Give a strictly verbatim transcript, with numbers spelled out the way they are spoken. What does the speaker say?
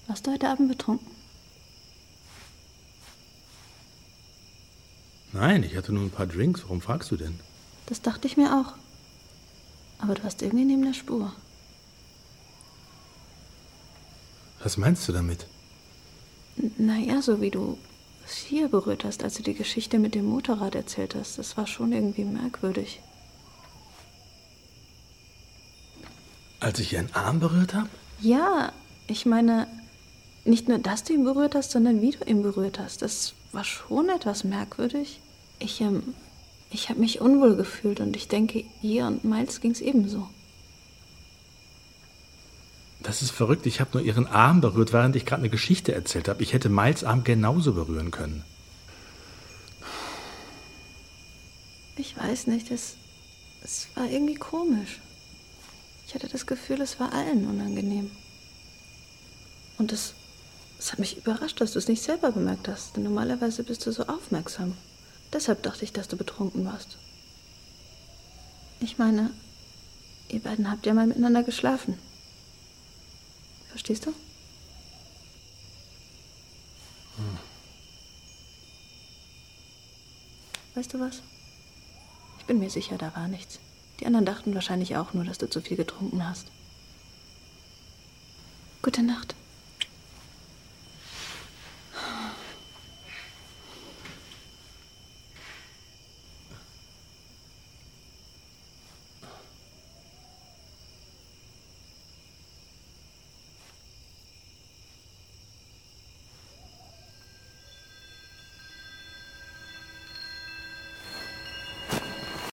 Warst du heute Abend betrunken? Nein, ich hatte nur ein paar Drinks. Warum fragst du denn? Das dachte ich mir auch. Aber du warst irgendwie neben der Spur. Was meinst du damit? N- Naja, so wie du Sia berührt hast, als du die Geschichte mit dem Motorrad erzählt hast. Das war schon irgendwie merkwürdig. Als ich ihren Arm berührt habe? Ja, ich meine, nicht nur, dass du ihn berührt hast, sondern wie du ihn berührt hast. Das war schon etwas merkwürdig. Ich, ähm, ich habe mich unwohl gefühlt und ich denke, ihr und Miles ging's ebenso. Das ist verrückt. Ich habe nur ihren Arm berührt, während ich gerade eine Geschichte erzählt habe. Ich hätte Miles Arm genauso berühren können. Ich weiß nicht, es, es war irgendwie komisch. Ich hatte das Gefühl, es war allen unangenehm. Und es, es hat mich überrascht, dass du es nicht selber bemerkt hast. Denn normalerweise bist du so aufmerksam. Deshalb dachte ich, dass du betrunken warst. Ich meine, ihr beiden habt ja mal miteinander geschlafen. Verstehst du? Hm. Weißt du was? Ich bin mir sicher, da war nichts. Die anderen dachten wahrscheinlich auch nur, dass du zu viel getrunken hast. Gute Nacht.